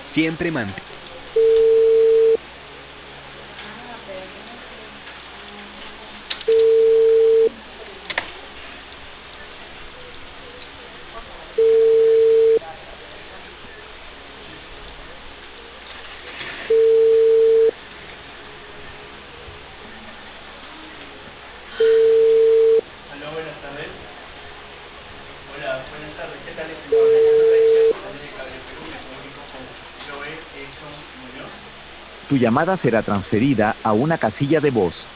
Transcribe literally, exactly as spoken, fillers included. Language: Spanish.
Siempre mantén. Aló, buenas tardes. Hola, buenas tardes. ¿Qué tal, estimado? Alejandro Reiche, por la línea de Cable Perú, me comunico con Joel Edson Muñoz. Tu llamada será transferida a una casilla de voz.